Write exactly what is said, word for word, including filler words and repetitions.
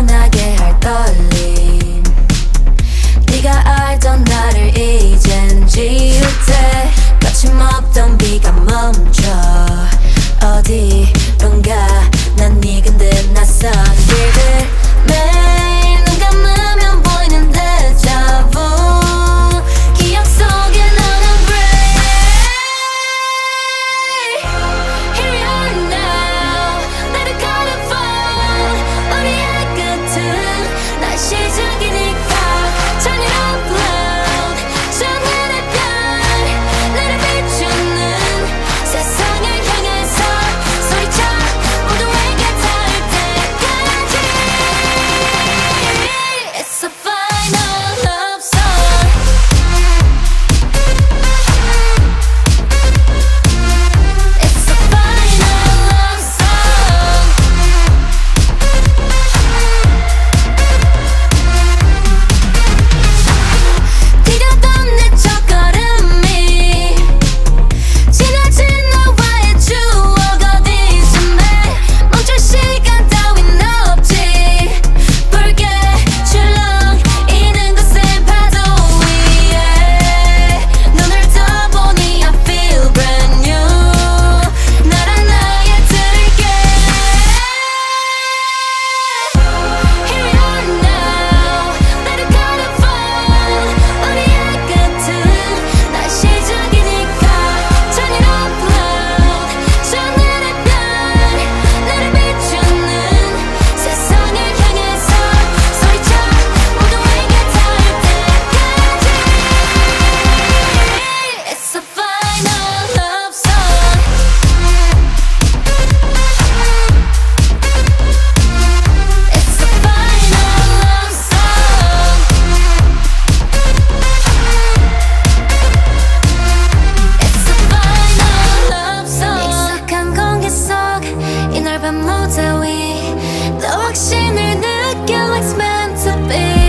떠나게 할 떨림. 네가 알던 나를 이젠 지울 때 거침없던 비가 멈춰 어디론가 난 네 곁에 낯선 길들 매일 눈 감으면 보이는 데자부 기억 속에 너는 gray. Here we are now. Let it come and fall. 우리의 끝은 날 시작이니까 Turn it up loud. 저늘의 별 나를 비추는 세상을 향해서 소리쳐 모두에게 닿을 때까지. It's a final love song. It's a final love song. 디뎠던 내 첫걸음이 지나친 너와의 추억 어디쯤에 멈출 시간 따윈 없지. 붉게 출렁이는 곳의 파도 위에 눈을 떠보니 I feel brand new. 나란 나의 들게. Here we are now. Let it come and fall. 우리의 끝은 날 시작이니까 Turn it up loud. 저늘의 별 나를 비추는 세상을 향해서 소리쳐 모두에게 닿을 때까지. It's a final love song. It's a final love song. It's a final love song. 익숙한 공기 속 이 넓은 무대 위 또 확신을 느껴 like it's meant to be.